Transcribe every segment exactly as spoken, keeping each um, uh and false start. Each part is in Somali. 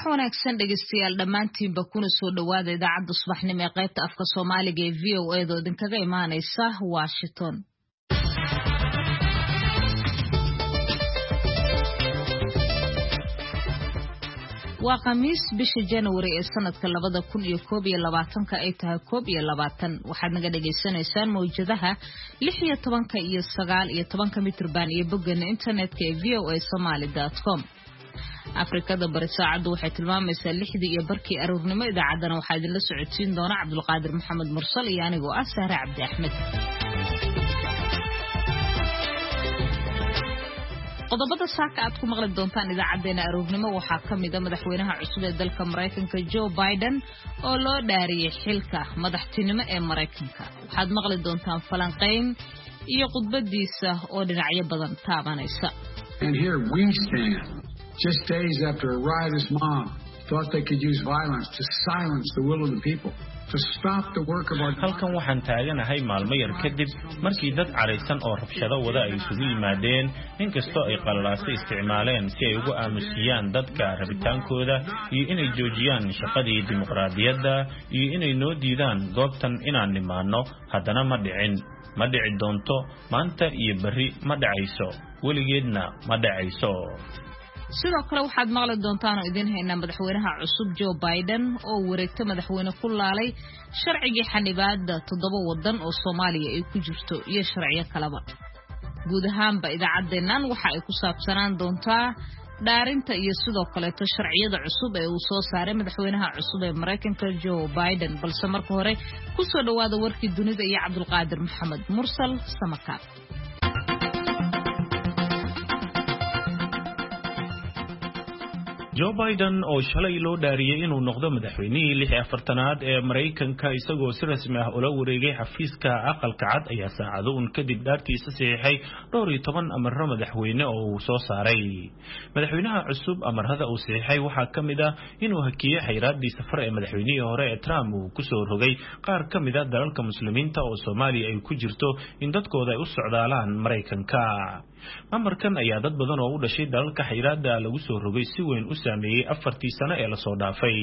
subax wanaagsan dhageystayaal dhamaantiinba kuna soo dhawaada idaacadda subaxnimo ee qaybta afka Soomaaliga ee V O A da idinkaga imaanaysa Washington. waa khamiis bisha January ee sanadka labada kun iyo koob iyo labaatanka ay tahay koob iyo labaatan waxaad naga dhageysanaysaan mowjadaha lix iyo toban iyo sagaal iyo toban mitir-baan iyo bogga internetka ee v o a somali dot com. Afrikada bari saacadu waxay tilmaamaysaa lixdii iyo barkii aroornimo idaacadana waxaa idinla socodsiin doona Cabdulqaadir Maxamed Mursal iyo anigoo ah Sahra Cabdi Axmed. qodobada saaka aad ku maqli doontaan idaacadeena aroornimo waxaa kamid ah madaxweynaha cusub ee dalka Mareykanka Joe Biden oo loo dhaariyay xilka madaxtinimo ee Mareykanka. waxaad maqli doontaan falanqeyn iyo khudbadiisa oo dhinacyo badan taabanaysa. And here we stand just days after a riotous mob thought they could use violence to silence the will of the people. halkan waxaan taaganahay maalmo yar kadib markii dad careysan oo rabshado wada ay isugu yimaadeen inkastoo ay qalalaasta isticmaaleen si ay ugu aamusiyaan dadka rabitaankooda iyo inay joojiyaan shaqadii dimuqraadiyadda iyo inay noo diidaan goobtan inaan nimaano haddana ma dhicin ma dhici doonto maanta iyo berri ma dhacayso weligeedna ma dhacayso. sidoo kale waxaad maqli doontaan oo idin haynaa madaxweynaha cusub Joe Biden oo wareegta madaxweyne ku laalay sharcigii xanibaadda toddoba wadan oo Soomaaliya ay ku jirto iyo sharciyo kaleba. guud ahaanba idaacaddeennan waxa ay ku saabsanaan doontaa dhaarinta iyo sidoo kale to sharciyada cusub ee uu soo saaray madaxweynaha cusub ee Mareykanka Joe Biden. balse marka hore ku soo dhawaada warkii dunida iyo Cabdulqaadir Maxamed Mursal Samaka. Joe Biden oo shalay loo dhaariyay inuu noqdo madaxweynihii lix iyo afartanaad ee Mareykanka isagoo si rasmi ah ula wareegay xafiiska aqalka cad ayaa saacado un kadib dhaartiisa saxiixay dhowr iyo toban amarro madaxweyne oo uu soo saaray. madaxweynaha cusub amarada uu saxiixay waxaa ka mid ah inuu hakiyay xayiraadii safar ee madaxweynihii hore ee Trump uu ku soo rogay qaar ka mid ah dalalka muslimiinta oo Soomaaliya ay ku jirto in dadkooda ay u socdaalaan Mareykanka. amarkan ayaa dad badan oo u dhashay dalalka xayiraadda lagu soo rogay si weyn u saameeyay afartii sano ee la soo dhaafay.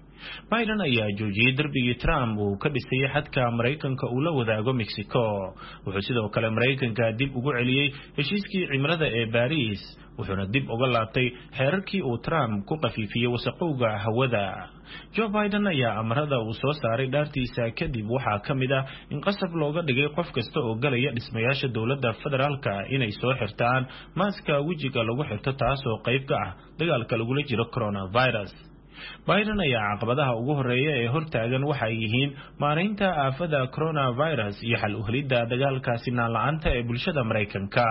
Biden ayaa joojiyay darbigii Trump uu ka dhisay xadka Mareykanka uu la wadaago Mexico. wuxuu sidoo kale Mareykanka dib ugu celiyay heshiiskii cimilada ee Paris wuxuuna dib uga laabtay xeerarkii uu Trump ku qafiifiyay wasaqowga hawada. Joe Biden ayaa amarada uu soo saaray dhaartiisa kadib waxaa ka mid ah in qasab looga dhigay qof kasta oo galaya dhismayaasha dowladda federaalka inay soo xirtaan maaska wejiga lagu xirto taasoo qayb ka ah dagaalka lagula jiro coronavirus. Biden ayaa caqabadaha ugu horeeya ee hortaagan waxa ay yihiin maareynta aafada coronavirus iyo xal u helidda dagaalkaasi naan-la'aanta ee bulshada Mareykanka.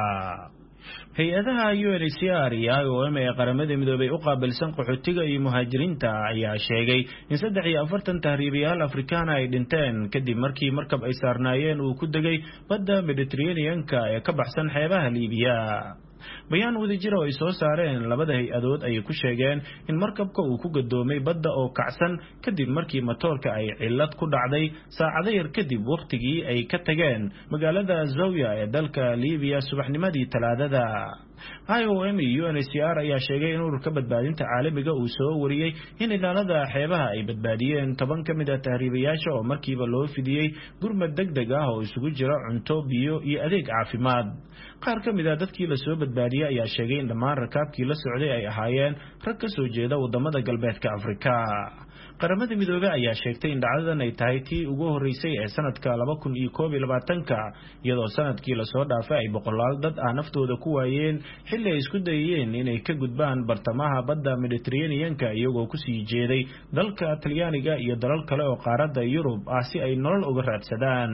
hay-adaha U N H C R iyo I O M ee qaramada midoobay u qaabilsan qaxootiga iyo muhaajiriinta ayaa sheegay in saddex iyo afartan tahriibayaal Afrikaan ay dhinteen kadib markii markab ay saarnaayeen uu ku degay badda Mediterranean-ka ee ka baxsan xeebaha Liibiya. bayaan wadajir oo ay soo saareen labada hay-adood ayay ku sheegeen in markabka uu ku gadoomay badda oo kacsan kadib markii matoorka ay cillad ku dhacday saacado yar kadib waqtigii ay ka tageen magaalada Zawiya ee dalka Liibiya subaxnimadii Talaadada. I O M iyo U N H C R ayaa sheegay in ururka badbaadinta caalamiga uu soo wariyay in ilaalada xeebaha ay badbaadiyeen toban ka mid ah tahriibayaasha oo markiiba loo fidiyay gurmad degdeg ah oo isugu jira cunto, biyo iyo adeeg caafimaad. qaar ka mid ah dadkii la soo badbaadiyay ayaa sheegay in dhammaan rakaabkii la socday ay ahaayeen rag ka soo jeeda wadamada galbeedka Afrika. qaramada midoobay ayaa sheegtay in dhacdadan ay tahay tii ugu horeysay ee sanadka laba kun iyo koob iyo labaatanka iyadoo sanadkii la soo dhaafay ay boqolaal dad ah naftooda ku waayeen xilli ay isku dayeen inay ka gudbaan bartamaha badda Mediterranean-ka iyagoo ku sii jeeday dalka Talyaaniga iyo dalal kale oo qaaradda Yurub ah si ay nolol uga raadsadaan.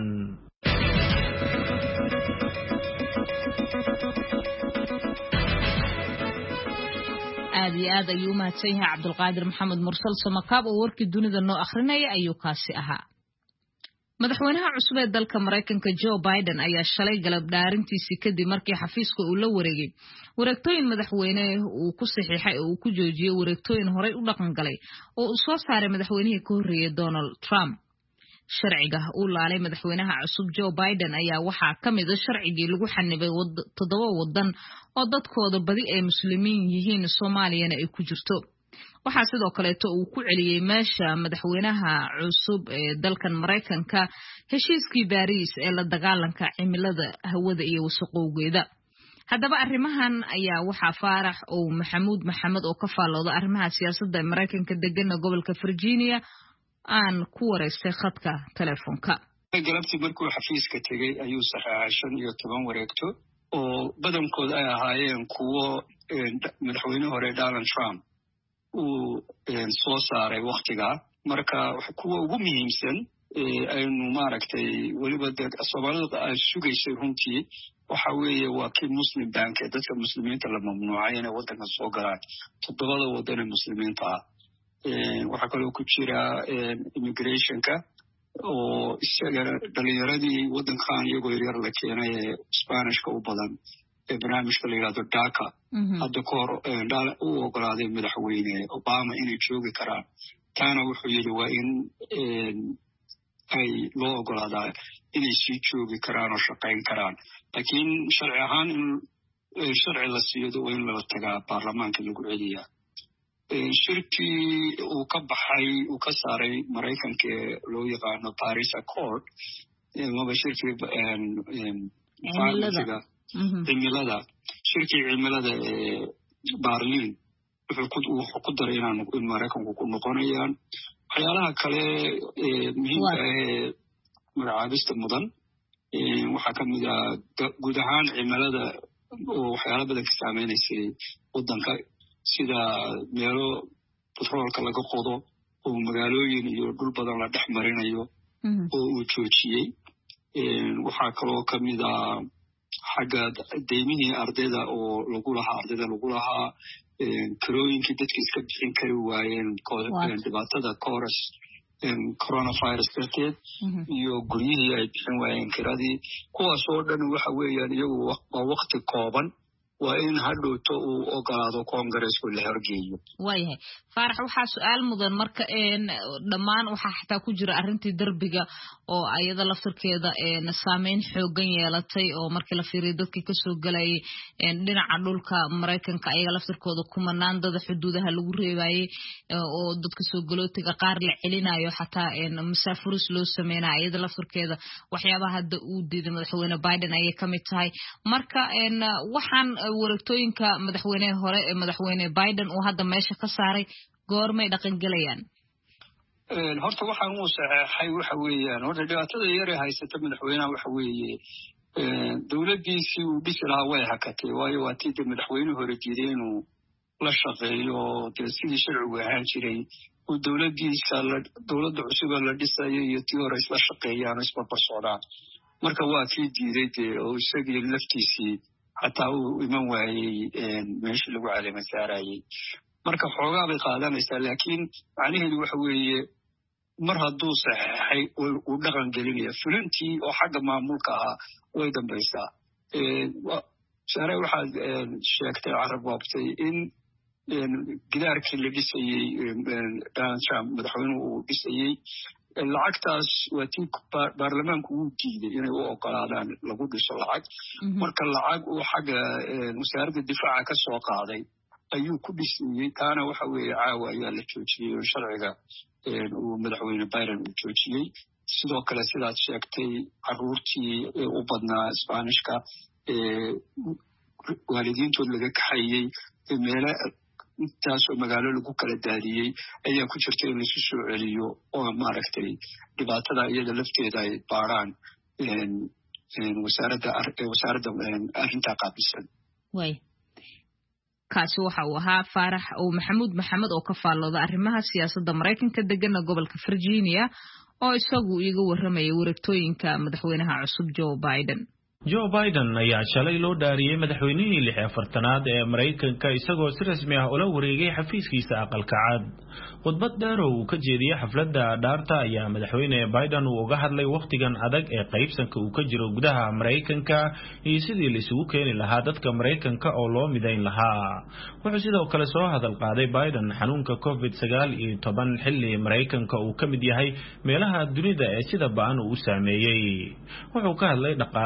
aad iyo aad ayuu mahadsan yahay Cabdulqaadir Maxamed Mursal Samakaab oo warkii dunida noo akhrinaya ayuu kaasi ahaa. madaxweynaha cusub ee dalka Mareykanka Joe Biden ayaa shalay galab dhaarintiisii kadib markii xafiiska uu la wareegay wareegtooyin madaxweyne uu ku saxiixay oo uu ku joojiyay wareegtooyin horey u dhaqan galay oo uu soo saaray madaxweynihii ka horreeyay Donald Trump. sharciga uu laalay madaxweynaha cusub Joe Biden ayaa waxaa ka mid ah sharcigii lagu xanibay toddoba wadan oo dadkooda badi ay muslimiin yihiin Soomaaliyana ay ku jirto. waxaa sidoo kaleeto uu ku celiyey meesha madaxweynaha cusub ee dalkan Mareykanka heshiiskii Paris ee la dagaalanka cimilada hawada iyo wasaqowgeeda. haddaba arrimahan ayaa waxaa Faarax oo Maxamuud Maxamed oo ka faalooda arrimaha siyaasadda ee Mareykanka degan gobolka Virginia aan ku wareystay khadka telefoonka. galabtii markuu xafiiska tagay ayuu saxeexay shan iyo toban wareegto oo badankooda ay ahaayeen kuwo madaxweynaha hore Donald Trump uu soo saaray waqtigaa. marka kuwa ugu muhiimsan aynu maaragtay weliba Soomaalida ay sugaysay runtii waxa weeye waa kii Muslim Bank ee dadka muslimiinta la mamnuucay inay waddanka soo galaan toddobada waddan ee muslimiinta ah. waxaa kaloo ku jira immigrationka oo isagana dhalinyaradii waddankan iyagoo yaryar la keenay ee Spanishka u badan ee barnaamijka la yidhahdo DACA hadda ka hor u ogolaaday madaxweyne Obama inay joogi karaan. taana wuxuu yidhi waa in ay loo ogolaadaa inay sii joogi karaan oo shaqayn karaan, laakiin sharci ahaan in sharci la siiyo waa in lala tagaa baarlamaanka lagu celiyaa. shirkii uu ka baxay uu ka saaray Maraykanka ee loo yaqaano Paris Accord maba shirkii cimilada shirkii cimilada ee Berlin wuxuu ku daray in Maraykanku ku noqonayaan. waxyaalaha kale muhiimka ah ee magacaabista mudan waxaa ka mid ah guud ahaan cimilada oo waxyaala badan ka saameynaysay waddanka sida meelo batroolka laga qodo oo magaalooyin iyo dhul badan la dhex marinayo oo uu joojiyey. waxaa kaloo ka mid ah xagga deymihii ardayda oo lagu lahaa ardayda lagu lahaa kirooyinkii dadka iska bixin kari waayeen dhibaatada coros coronavirus darteed iyo guryihii ay bixin waayeen kiradii. kuwaas oo dhan waxa weeyaan iyagu waa waqti kooban waa in hadhowto uu ogolaado Congressku la horgeeyo. waayahay Faarax, waxaa su-aal mudan marka dhammaan waxaa xataa ku jira arrintii darbiga oo ayada laftirkeeda saameyn xoogan yeelatay oo markii la fiiriyo dadkii kasoo galayay dhinaca dhulka Mareykanka ayaga laftirkooda kumanaan dada xuduudaha lagu reebayay oo dadka soo galootiga qaar la celinayo xataa masaafuris loo sameynayo ayada laftirkeeda waxyaabaha hadda uu diiday madaxweyne Biden ayay ka mid tahay. marka waxaan wareegtooyinka madaxweynaha hore ee madaxweyne Biden uu hadda meesha ka saaray goormay dhaqan galayaan? horta waxaan uu saxeexay waxa weeyaan horta dhibaatada yar ee haysata madaxweynaha waxa weeye dowladdiisii uu dhisi lahaa way hakatay, waayo waa tii madaxweynuhu hore diiday inuu la shaqeeyo dee sidii sharcigu ahaan jiray uu dowladdiisa dowladda cusub la dhisayo iyo tii hore isla shaqeeyaan oo isbarbar socdaan. marka waa kii diiday dee oo isagii laftiisii xataa uu iman waayey meeshii lagu caleema saarayey. marka xoogaa bay qaadanaysaa, laakiin macnaheedu waxa weeye mar hadduu saxeexay uu dhaqan gelinaya fulintii oo xagga maamulka ahaa way dambaysaa. saare waxaad sheegtay carabwaabtay in gidaarkii la dhisayey Donald Trump madaxweynuhu uu dhisayey lacagtaas waa tii baarlamaanku uu diiday inay u ogolaadaan lagu dhiso lacag. marka lacag uu xagga wasaaradda difaaca ka soo qaaday ayuu ku dhisayey. taana waxa weeye caawa ayaa la joojiyey oo sharciga uu madaxweyne Biden uu joojiyey. sidoo kale sidaad sheegtay carruurtii u badnaa Spanishka waalidiintood laga kaxayey meelo intaasoo magaalo lagu kala daadiyey ayaa ku jirta in laisu soo celiyo oo maaragtay dhibaatada iyada lafteeda ay baaraan wasaaradda wasaaradda arrintaa qaabilsan. way kaasi waxa uu ahaa Faarax oo Maxamuud Maxamed oo ka faalooda arrimaha siyaasadda Mareykanka degan gobolka Virginia oo isagu iga warramay wareegtooyinka madaxweynaha cusub Joe Biden. Joe Biden ayaa shalay loo dhaariyay madaxweynihii lix iyo afartanaad ee Mareykanka isagoo si rasmi ah ula wareegay xafiiskiisa aqalka cad. khudbad dheer oo uu ka jeediyay xafladda dhaarta ayaa madaxweyne Biden uu uga hadlay waqtigan adag ee qaybsanka uu ka jiro gudaha Mareykanka iyo sidii la isugu keeni lahaa dadka Mareykanka oo loo midayn lahaa. wuxuu sidoo kale soo hadal qaaday Biden xanuunka covid sagaal iyo toban xilli Mareykanka uu ka mid yahay meelaha dunida ee sida ba'an uu saameeyay. wuxuu ka hadlay dhaqaalaha iyo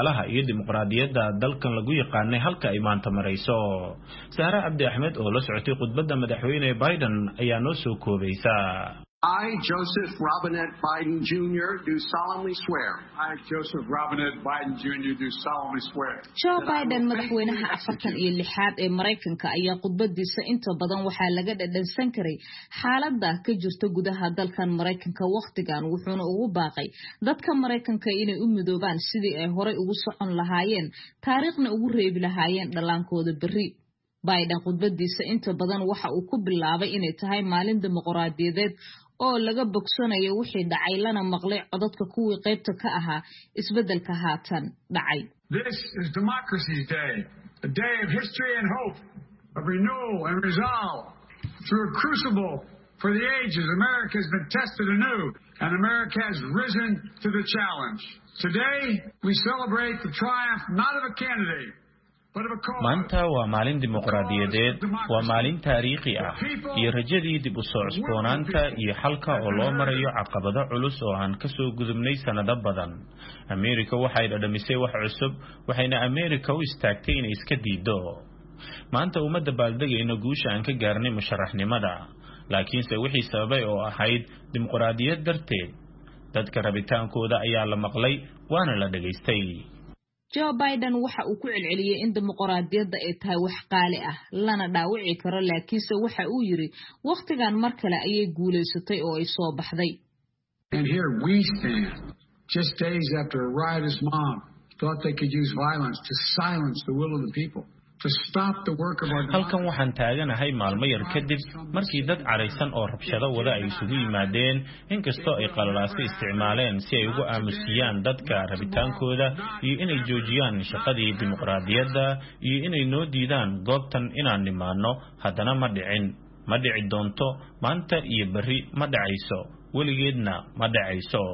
dimuqraadiyadda dalkan lagu yaqaanay halka ay maanta marayso. Sahra Cabdi Axmed oo la socotay khudbadda madaxweyne Biden ayaa noo soo koobaysa. I, Joseph Robinette Biden Junior do solemnly swear. I, Joseph Robinette Biden Junior do solemnly swear. Joe Biden madaxweynaha afartan iyo lixaad ee Mareykanka ayaa khudbadiisa inta badan waxaa laga dhadhansan karay xaaladda ka jirta gudaha dalkan Mareykanka waqtigan wuxuuna ugu baaqay dadka Mareykanka inay u midoobaan sidii ay horey ugu socon lahaayeen taariikhna ugu reebi lahaayeen dhalankooda berri. Biden khudbadiisa inta badan waxa uu ku bilaabay inay tahay maalin dimuqraadiyadeed oo laga bogsanayo wixii dhacay lana maqlay codadka kuwii qaybta ka ahaa isbedelka haatan dhacay. This is Democracy's Day, a day of history and hope, of renewal and resolve. Through a crucible for the ages, America has been tested anew, and America has risen to the challenge. Today, we celebrate the triumph not of a candidate, maanta waa maalin dimuqraadiyadeed, waa maalin taariikhi ah iyo rajadii dib u soo cusboonaanta iyo xalka oo loo marayo caqabado culus oo aan ka soo gudubnay sanado badan. Ameerika waxay dhadhamisay wax cusub, waxayna Ameerika u istaagtay inay iska diido. Maanta uma dabaaldegayno guusha aan ka gaarnay musharaxnimada, laakiinse wixii sababay oo ahayd dimuqraadiyad darteed. Dadka rabitaankooda ayaa la maqlay waana la dhageystay. Joe Biden waxa uu ku celceliyay in dimuqraadiyadda ay tahay wax qaali ah lana dhaawici karo, laakiinse waxa uu yiri waqtigan mar kale ayay guuleysatay oo ay soo baxday. And here we stand just days after a riotous mob thought they could use violence to silence the will of the people. halkan waxaan taaganahay maalmo yar kadib markii dad caraysan oo rabshado wada ay isugu yimaadeen, inkastoo ay qalalaasyo isticmaaleen si ay ugu aamusiyaan dadka rabitaankooda iyo inay joojiyaan shaqadii dimuqraadiyadda iyo inay noo diidaan goobtan inaan nimaano. Haddana ma dhicin, ma dhici doonto, maanta iyo berri ma dhacayso, weligeedna ma dhacayso.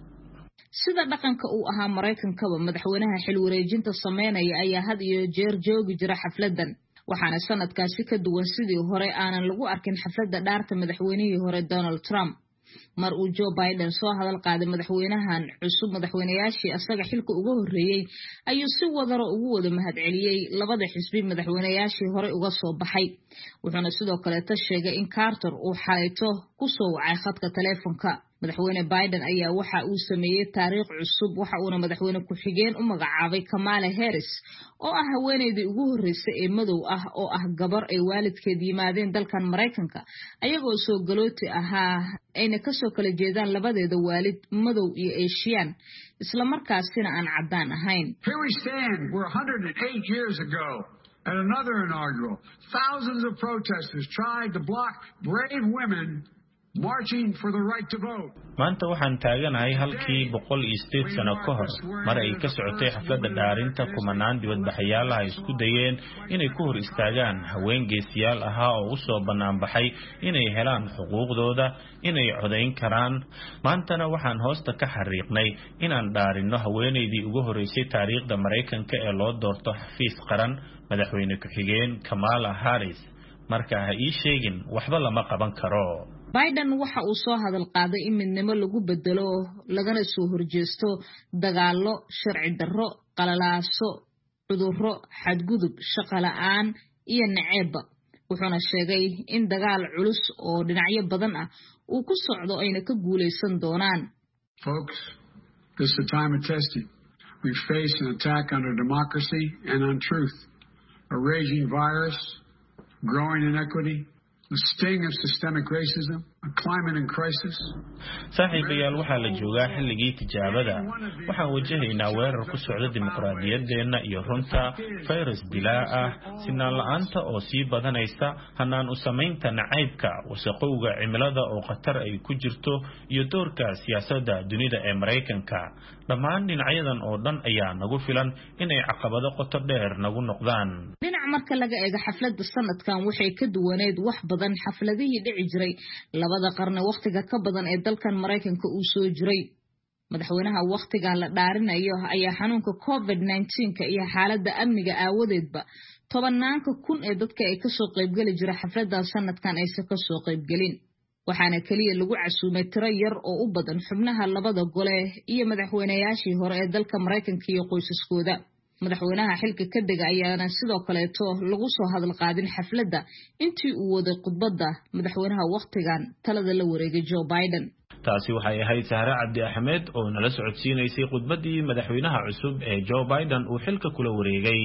sida dhaqanka uu ahaa Mareykankaba madaxweynaha xil wareejinta sameynaya ayaa had iyo jeer joogi jira xafladan, waxaana sanadkaasi ka duwan sidii hore aanan lagu arkin xafladda dhaarta madaxweynihii hore Donald Trump. mar uu Joe Biden soo hadal qaaday madaxweynahan cusub madaxweynayaashii asaga xilka ugu horeeyay ayuu si wadaro ugu wada mahadceliyay labada xisbi madaxweynayaashii hore uga soo baxay, wuxuuna sidoo kale ta sheegay in Carter uu xalayto ku soo wacay khadka teleefanka. madaxweyne Biden ayaa waxa uu sameeyay taariikh cusub, waxa uu madaxweyne ku xigeen u magacaabay Kamala Harris oo ah haweeneydii ugu horeysay ee madow ah oo ah gabar ay waalidkeed yimaadeen dalkan Mareykanka ayagoo soo galooti ahaa ayna ka soo kala jeedaan labadeeda waalid madow iyo Asian isla markaasina aan cadaan ahayn. Here we stand, we're one hundred eight years ago at another inaugural. Thousands of protesters tried to block brave women marching for the right to vote. maanta waxaan taaganahay halkii boqol iyo sideed sano ka hor mar ay ka socotay xafladda dhaarinta kumanaan dibadbaxayaal ah isku dayeen inay ku hor istaagaan haween geesiyaal ahaa oo u soo banaan baxay inay helaan xuquuqdooda, inay codayn karaan. maantana waxaan hoosta ka xariiqnay inaan dhaarino haweeneydii ugu horeysay taariikhda Mareykanka ee loo doorto xafiis qaran, madaxweyne ku xigeen Kamala Harris. marka ha ii sheegin waxba lama qaban karo. Biden waxa uu soo hadal qaaday in midnimo lagu bedelo lagana soo horjeesto dagaallo, sharci darro, qalalaaso, cudurro, xadgudub, shaqo la'aan iyo naceeb. wuxuuna sheegay in dagaal culus oo dhinacyo badan ah uu ku socdo ayna ka guuleysan doonaan. Folks, this is a time of testing. We face an attack on our democracy and on truth, a raging virus, growing inequity, the sting of systemic racism, a climate in crisis. saaxiibayaal waxaa la joogaa xilligii tijaabada. waxaan wajahaynaa weerar ku socda dimuqraadiyadeena iyo runta, virus dilaa ah, sinaan la'aanta oo sii badanaysa, hanaan u samaynta nacaybka, wasaqowga cimilada oo khatar ay ku jirto, iyo doorka siyaasadda dunida ee Mareykanka. dhammaan dhinacyadan oo dhan ayaa nagu filan inay caqabado qoto dheer nagu noqdaan. dhinac marka laga eego xafladda sanadkan waxay ka duwaneed wax badan xafladihii dhici jiray labada qarni waqtiga ka badan ee dalkan Mareykanka uu soo jiray. madaxweynaha waqtigan la dhaarinayo ayaa xanuunka covid nineteen ka iyo xaaladda amniga aawadeedba tobanaanka kun ee dadka ay ka soo qayb gali jiray xafladda sanadkan ay ka soo qayb galin, waxaana kaliya lagu casuumay tiro yar oo u badan xubnaha labada gole iyo madaxweynayaashii hore ee dalka Mareykanka iyo qoysaskooda. madaxweynaha xilka ka dega ayaana sidoo kaleeto lagu soo hadal qaadin xafladda intii uu waday khudbadda madaxweynaha waqtigan talada la wareegay Joe Biden. taasi waxay ahayd Sahra Cabdi Ahmed oo nala socodsiinaysay khudbaddii madaxweynaha cusub ee Joe Biden uu xilka kula wareegay.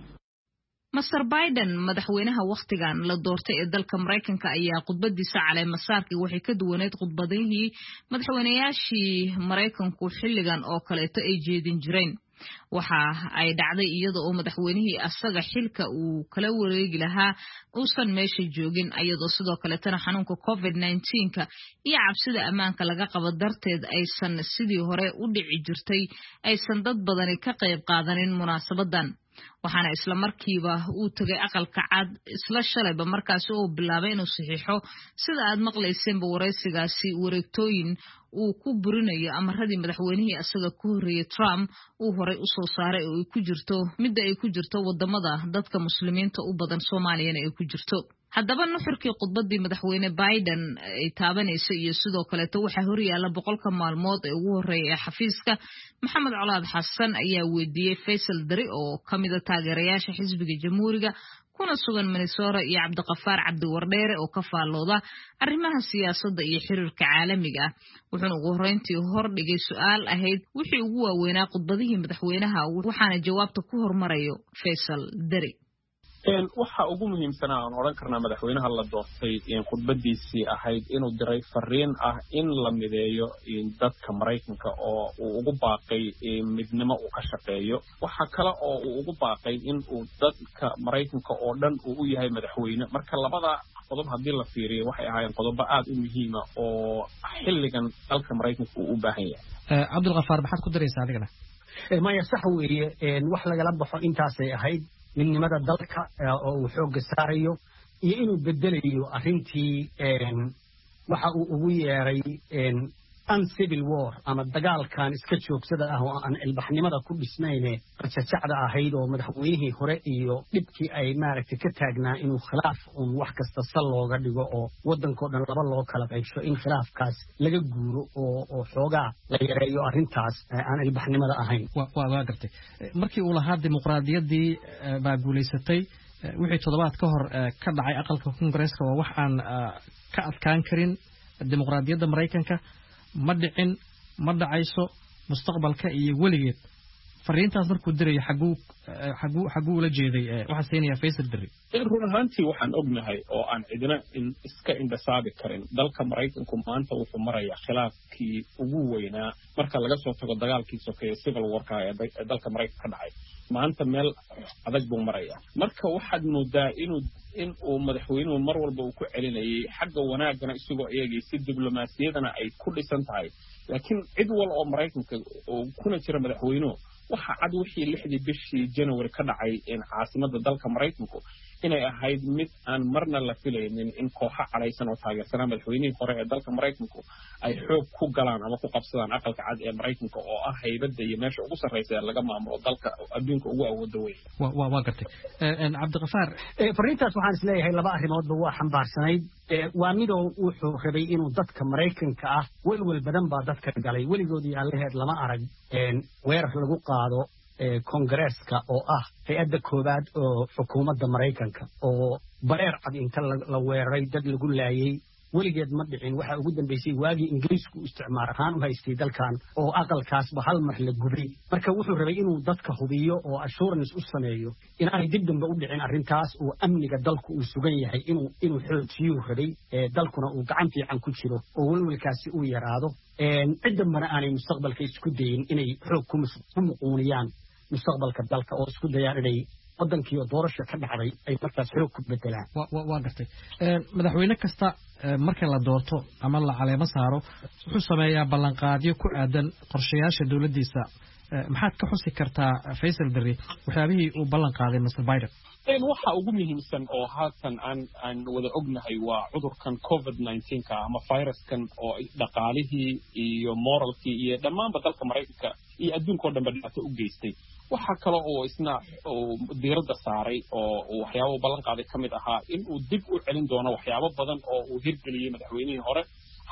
Mister Biden madaxweynaha waqtigan la doortay ee dalka Mareykanka ayaa khudbadiisa calay masaarkii waxay ka duwaneed khudbadihii madaxweynayaashii Mareykanku xilligan oo kaleeto ay jeedin jireen. waxa ay dhacday iyada oo madaxweynihii asaga xilka uu kala wareegi lahaa uusan meesha joogin iyadoo sidoo kale tan xanuunka covid nineteen ka iyo cabsida ammaanka laga qabo darteed aysan sidii hore u dhici jirtay aysan dad badani ka qayb qaadanin munaasabadan. waxaana isla markiiba uu tagay aqalka cad isla shalayba markaas oo bilaabay inuu saxiixo sida aad maqlayseenba wareysigaasi wareegtooyin uu ku burinayo amaradii madaxweynihii asaga ku horeeyay Trump uu horay u soo saaray oo ay ku jirto midda ay ku jirto wadamada dadka muslimiinta u badan Soomaaliyana ay ku jirto. haddaba nuxurkii khudbadii madaxweyne Biden ay taabanaysa iyo sidoo kale waxa hor yaala boqolka maalmood ee ugu horeeyay xafiiska Maxamed Colaad Xasan ayaa weydiiyay Faisal Dari oo kamid ah taageerayaasha xisbiga Jamhuuriga kuna sugan Minnesota iyo Cabdiqafaar Cabdi Wardheere oo ka faalooda arrimaha siyaasadda iyo xiriirka caalamiga ah. wuxuuna ugu horeyntii hor dhigay su'aal ahayd wixii ugu waaweynaa khudbadihii madaxweynaha waxaana jawaabta ku hormarayo Faisal Dari. een waxa ugu muhiimsanaa aan oran karnaa madaxweynaha la doortay in khudbadiisii ahayd inuu diray fariin ah in la mideeyo in dadka Mareykanka oo uu ugu baaqay midnimo uu ka shaqeeyo. waxa kale oo uu ugu baaqay in uu dadka Mareykanka oo dhan uu u yahay madaxweyne. marka labada qodob haddii la fiiriyo waxay ahaayeen qodobo aad u muhiim ah oo xilligan dalka Mareykanka uu u baahan yahay. ee Cabdulqafaar maxaad ku daraysaa adigana? ee ma yasax weeye een wax laga baxo intaas ay ahayd midnimada dalka oo uu xoog saarayo iyo inuu bedelayo arintii een waxa uu ugu yeeray een uncivil war ama dagaalkan iska joogsada ah oo aan ilbaxnimada ku dhisnayn qasacada ahayd oo madaxweynihii hore iyo dhibkii ay maaragtay ka taagnaa inuu khilaaf uu wax kasta sal looga dhigo oo wadanka dhan laba loo kala qaybsho in khilaafkaas laga guuro oo oo xoogaa la yareeyo arintaas aan ilbaxnimada ahayn. waa waa gartay markii uu lahaa dimuqraadiyadii baa guuleysatay wixii toddobaad ka hor ka dhacay aqalka Congress-ka waa wax aan ka adkaan karin dimuqraadiyadda Mareykanka ma dhicin ma dhacayso mustaqbalka iyo weligeed. fariintaas markuu diray xaguu xaguu xaguu la jeeday waxa siinaya Faisal Dari. run ahaantii waxaan ognahay oo aan cidina in iska indhasaabi karin dalka Mareykanku maanta wuxuu marayaa khilaafkii ugu weynaa marka laga soo tago dagaalkii sokeeye civil war-ka ee dalka Mareykanka ka dhacay. maanta meel adag buu marayaa. marka waxaad moodaa inuu in uu madaxweynuhu mar walba uu ku celinayay xagga wanaagana isagoo eegay si diblomaasiyadana ay ku dhisan tahay. laakiin cid wal oo Mareykanka oo kuna jira madaxweynuhu waxa cad wixii lixdii bishii January ka dhacay in caasimada dalka Mareykanku inay ahayd mid aan marna la filaynin in kooxo calaysan oo taageersanaa madaxweynihii hore ee dalka Mareykanku ay xoog ku galaan ama ku qabsadaan aqalka cad ee Mareykanka oo ah haybada iyo meesha ugu sarreysa ee laga maamulo dalka adduunka ugu awoodda weyn. waa waa gartay een Cabdiqafaar ee fariintaas waxaan isleeyahay laba arrimoodba waa xambaarsanayd. ee waa midoo wuxuu rabay inuu dadka Mareykanka ah welwel badan baa dadka galay weligoodii aan lahayd lama arag een weerar lagu qaado ee Congress-ka oo ah hay'adda koobaad oo xukuumadda Mareykanka oo bareer cad inta la weeraray dad lagu laayay weligeed ma dhicin. waxa ugu dambeysay waagii Ingiriisku isticmaar ahaan u haystay dalkan oo aqalkaasba hal mar la gubay. marka wuxuu rabay inuu dadka hubiyo oo assurance u sameeyo inaanay dib dambe u dhicin arrintaas oo amniga dalku uu sugan yahay inuu inuu xoojiyo rabay ee dalkuna uu gacan fiican ku jiro oo walwalkaasi uu yaraado. een cidda mana aanay mustaqbalka isku dayin inay xoog ku muquuniyaan mustaqbalka dalka oo isku dayaan inay wadankii doorasho ka dhacday ay markaas xoog ku bedelaan. waa waa gartay ee madaxweyne kasta marka la doorto ama la caleemo saaro wuxuu sameeyaa ballanqaadyo ku aadan qorshayaasha dawladdiisa. maxaad ka xusi kartaa Faisal Dari waxyaabihii uu ballan qaaday Mister Biden? een waxa ugu muhiimsan oo haatan aan aan wada ognahay waa cudurkan covid nineteen ka ama viruskan oo dhaqaalihii iyo moralkii iyo dhammaanba dalka Mareykanka iyo adduunka oo dhan dhibaato u geystay. waxa kale oo isna oo diiradda saaray oo waxyaabo ballan qaaday kamid ahaa in uu dib u celin doono waxyaabo badan oo uu hirgeliyay madaxweynihii hore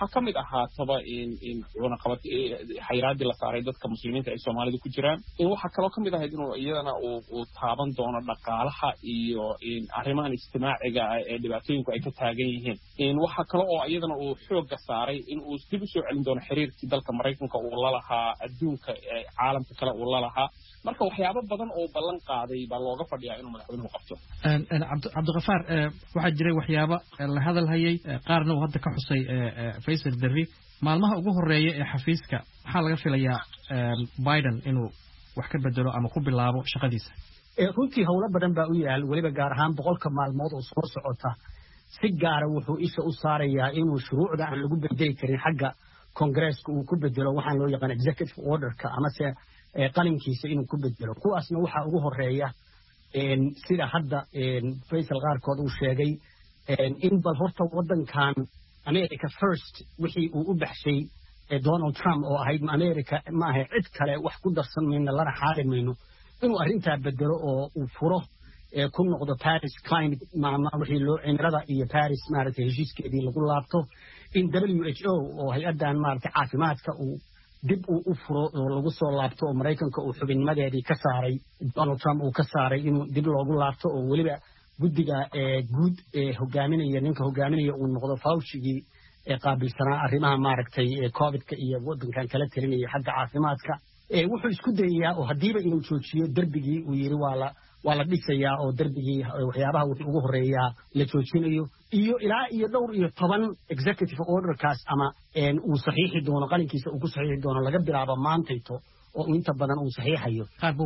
waxaa ka mid ahaa taba in in cunaqabad xayiraadii la saaray dadka muslimiinta ay Soomaalida ku jiraan in waxa kaloo ka mid ahayd inuu iyadana uu uu taaban doono dhaqaalaha iyo in arrimahan ijtimaaciga ee dhibaatooyinku ay ka taagan yihiin in waxa kale oo iyadana uu xoogga saaray in uu dib u soo celin doono xiriirkii dalka Mareykanka uu la lahaa adduunka ee caalamka kale uu la lahaa marka waxyaabo badan oo ballan qaaday baa looga fadhiyaa inuu madaxweynuhu qabto een Cabdiqafaar waxa jiray waxyaabo la hadal hayay qaarna uu hadda ka xusay Faisal Darri maalmaha ugu horeeya ee xafiiska waxa laga filayaa Biden inuu wax ka bedelo ama ku bilaabo shaqadiisa runtii howlo badan baa u yaal waliba gaar ahaan boqolka maalmood oo soo socota si gaar ah wuxuu isha u saarayaa inuu shuruucda aan lagu bedeli karin xagga Congress-ka uu ku bedelo waxaan loo yaqaan executive order-ka ama se qalinkiisa inuu ku bedelo kuwaasna waxa ugu horeeya een sida hadda een Faisal qaarkood uu sheegay een in bal horta wadankan America first wixii uu u baxshay Donald Trump oo ahayd America ma aha cid kale wax ku darsan meena lana xaarimayno inuu arrinta bedelo oo uu furo ee ku noqdo Paris climate maama wixii loo cimilada iyo Paris maaragtay heshiiskeedii lagu laabto in W H O oo hay'adan maaragtay caafimaadka uu dib uu u furo oo lagu soo laabto oo Mareykanka uu xubinnimadeedii ka saaray Donald Trump uu ka saaray inuu dib loogu laabto oo waliba guddiga ee guud ee hogaaminaya ninka hogaaminaya uu noqdo Fauci ee qaabilsanaa arrimaha maaragtay ee COVID-ka iyo wadankan kala talinaya xagga caafimaadka ee wuxuu isku dayayaa oo hadiiba inuu joojiyo darbigii uu yiri waa la waa la dhisayaa oo darbigii waxyaabaha wuxuu ugu horeeyaa la joojinayo iyo ilaa iyo dhowr iyo toban executive order-kaas ama een uu saxiixi doono qalinkiisa uu ku saxiixi doono laga bilaabo maantayto oo inta badan uu saxiixayo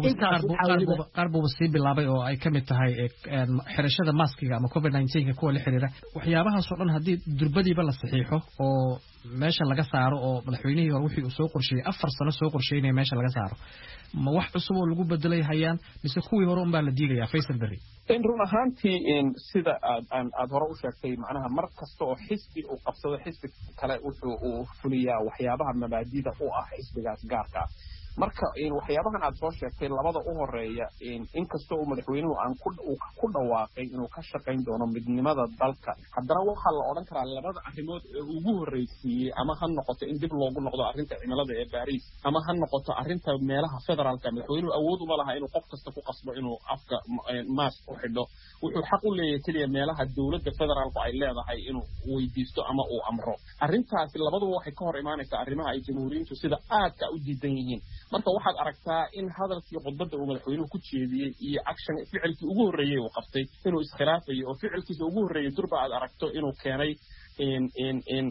qaar buu sii bilaabay oo ay ka mid tahay xirashada maskiga ama covid nineteen kuwa la xiriira waxyaabahaas oo dhan haddii durbadiiba la saxiixo oo meesha laga saaro oo madaxweynihii hore wixii uu soo qorsheeyay afar sano soo qorsheynaya meesha laga saaro ma wax cusub oo lagu bedelay hayaan mise kuwii hore unbaa la diigayaa Faisal Darri in run ahaantii in sida aad aad hore u sheegtay macnaha mar kasta oo xisbi uu qabsado xisbi kale wuxuu uu fuliyaa waxyaabaha mabaadiida u ah xisbigaas gaarka ah marka in waxyaabahan aad soo sheegtay labada u horeeya in inkastoo uu madaxweynuhu aan ku ku dhawaaqay inuu ka shaqayn doono midnimada dalka haddana waxa la oran karaa labada arrimood ee ugu horreysiyay ama ha noqoto in dib loogu noqdo arrinta cimilada ee Paris ama ha noqoto arrinta meelaha federaalka madaxweynuhu awood uma laha inuu qof kasta ku qasbo inuu afka mask u xidho wuxuu xaq u leeyahay kaliya meelaha dawladda federaalku ay leedahay inuu weydiisto ama uu amro arrintaasi labaduba waxay ka hor imaanaysaa arrimaha ay jamhuuriyintu sida aadka u diidan yihiin marka waxaad aragtaa in hadalkii khudbadda uu madaxweynuhu ku jeediyay iyo action ficilkii ugu horreeyay uu qabtay inuu iskhilaafayo oo ficilkiisa ugu horreeyay durba aad aragto inuu keenay in in in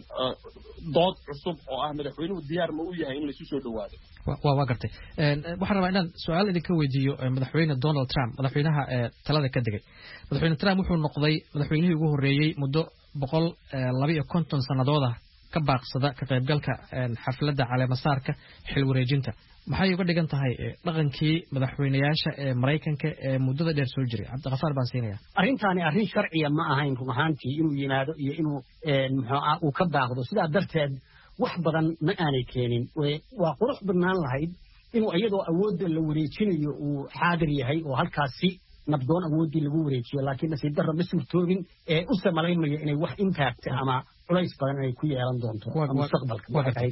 dood cusub oo ah madaxweynuhu diyaar ma u yahay in la isu soo dhawaado waa waa gartay waxaan rabaa inaan su'aal idinka weydiiyo madaxweyne Donald Trump madaxweynaha talada ka degay madaxweyne Trump wuxuu noqday madaxweynihii ugu horreeyay muddo boqol laba iyo konton sanadooda ka baaqsada ka qaybgalka xafladda caleemasaarka xil wareejinta maxay uga dhigan tahay dhaqankii madaxweynayaasha ee Mareykanka ee muddada dheer soo jiray Cabdiqafaar baan siinaya arrintaani arrin sharciya ma ahayn run ahaantii inuu yimaado iyo inuu muxuu ah uu ka baaqdo sidaa darteed wax badan ma aanay keenin waa qurux badnaan lahayd inuu iyadoo awoodda la wareejinayo uu xaadir yahay oo halkaasi nabdoon awoodii lagu wareejiyo laakiin nasiib darro ma suurtoobin ee u samalaynaya inay wax impact ama culays badan ay ku yeelan doonto mustaqbalka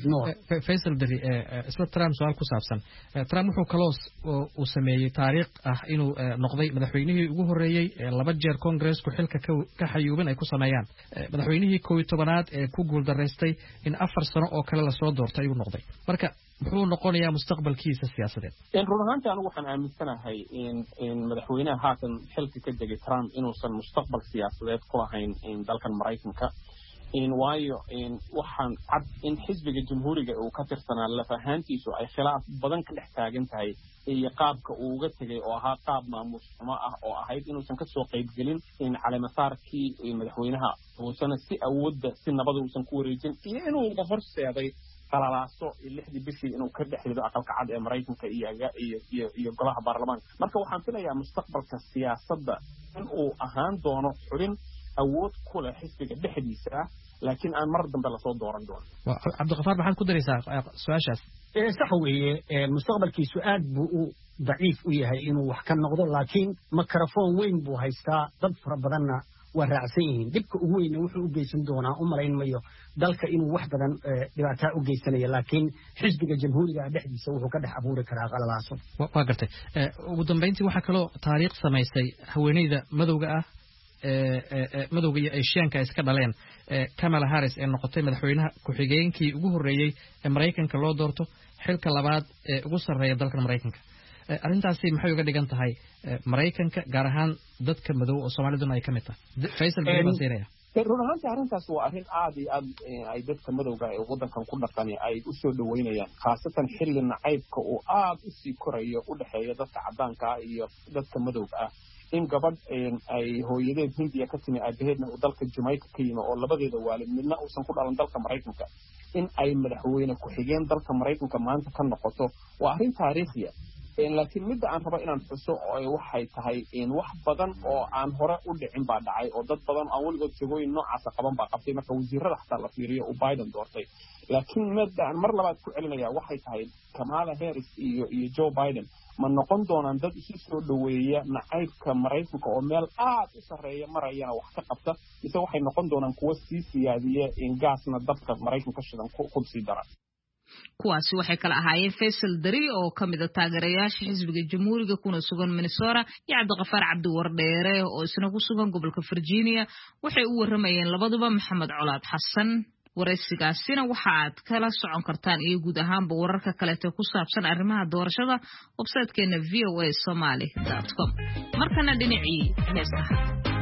Faisal Darri isla Trump su'aal ku saabsan Trump wuxuu kaloos uu sameeyay taariikh ah inuu noqday madaxweynihii ugu horreeyay laba jeer Congress-ku xilka ka xayuubin ay ku sameeyaan madaxweynihii kow iyo tobanaad ee ku guuldareystay in afar sano oo kale la soo doortay ayuu noqday marka muxuu noqonayaa mustaqbalkiisa siyaasadeed in run ahaantii anigu waxaan aaminsanahay in in madaxweynaha haatan xilka ka degay Trump inuusan mustaqbal siyaasadeed ku lahayn in dalkan Mareykanka in waayo in waxaan cad in xisbiga jamhuuriga uu ka tirsanaa laf ahaantiisu ay khilaaf badan ka dhex taagan tahay iyo qaabka uu uga tegay oo ahaa qaab maamuus xumo ah oo ahayd inuusan ka soo qaybgelin in caleemasaarkii madaxweynaha uusan si awoodda si nabada uusan ku wareejin iyo inuu horseeday qalalaaso lixdii bishii inuu ka dhexlido aqalka cad ee Mareykanka iyo iyo iyo golaha baarlamaanka marka waxaan filayaa mustaqbalka siyaasadda in uu ahaan doono xubin awood ku leh xisbiga dhexdiisa laakiin aan mar dambe la soo dooran doono Cabdiqafaar maxaad ku daraysaa su'aashaas ee sax weeye mustaqbalkiisu aad buu u daciif u yahay inuu wax ka noqdo laakiin mikrofon weyn buu haystaa dad fara badanna waa raacsan yihiin dhibka ugu weyn wuxuu u geysan doonaa u malayn mayo dalka inuu wax badan dhibaato u geysanayo laakiin xisbiga jamhuuriga dhexdiisa wuxuu ka dhex abuuri karaa qalalaaso waa gartay ugu dambeyntii waxa kale taariikh samaysay haweeneyda madowga ah ee madowga iyo Asiaanka iska dhaleen Kamala Harris ee noqotay madaxweynaha ku-xigeenkii ugu horeeyay ee Mareykanka loo doorto xilka labaad ee ugu sarreeya dalka Mareykanka arrintaasi maxay uga dhigan tahay Mareykanka gaar ahaan dadka madow oo Soomaaliduna ay ka mid tahay Faisal Bari Basiiraya run ahaantii arrintaas waa arrin aad iyo aad ay dadka madowga ee waddankan ku dhaqani ay u soo dhaweynayaan khaasatan xilli nacaybka uu aad u sii korayo u dhexeeya dadka caddaanka ah iyo dadka madowga ah in gabadh ay hooyadeed Hindiya ka timi aabaheedna uu dalka Jamaica ka yimi oo labadeeda waalid midna uusan ku dhalan dalka Mareykanka in ay madaxweyne ku-xigeen dalka Mareykanka maanta ka noqoto waa arrin taariikhi ah laakiin midda aan rabo inaan xuso waxay tahay in wax badan oo aan hore u dhicin baa dhacay oo dad badan aan weligood jagooyin noocaasa qaban baa qabtay marka wasiirada xataa la fiiriyo uu Biden doortay laakiin midda aan mar labaad ku celinaya waxay tahay Kamala Harris iyo iyo Joe Biden ma noqon doonaan dad isu soo dhaweeya nacaybka Mareykanka oo meel aad u sarreeya marayana wax ka qabta mise waxay noqon doonaan kuwa sii siyaadiya in gaasna dadka Mareykanka shidan ku sii dara kuwaasi waxay kala ahaayeen Faisal Dari oo ka mid ah taageerayaasha xisbiga jamhuuriga kuna sugan Minnesota iyo Cabdiqafaar Cabdi Wardheere oo isna ku sugan gobolka Virginia waxay u waramayeen labaduba Maxamed Colaad Xasan waraysigaasina waxa aad kala socon kartaan iyo guud ahaanba wararka kale ee ku saabsan arrimaha doorashada website-keena v o a somali dot com markana dhinacii heesaha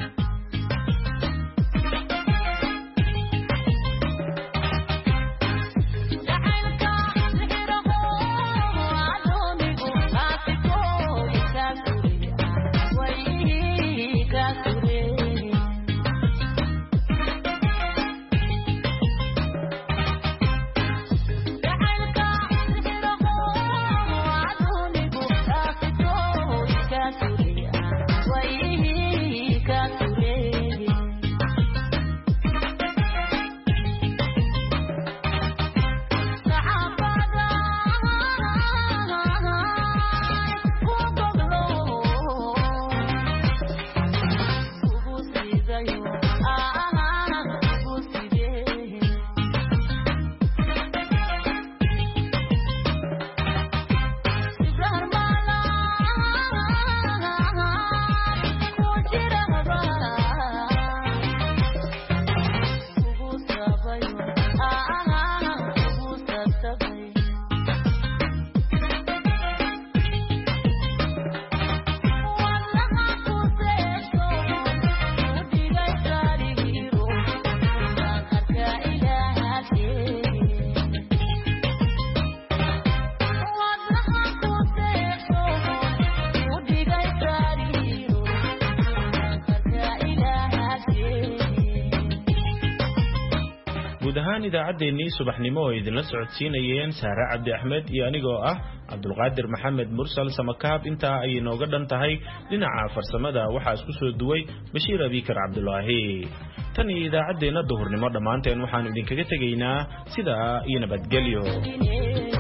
gudahaan idaacadeennii subaxnimo oo idinla socodsiinayeen Saara Cabdi Axmed iyo anigoo ah Cabdulqaadir Maxamed Mursal Samakaab inta ay nooga dhan tahay dhinaca farsamada waxa isku soo duway Bashiir Abikar Cabdulaahi tan idaacadeena duhurnimo dhamaanteen waxaan idinkaga tegaynaa sida iyo nabadgelyo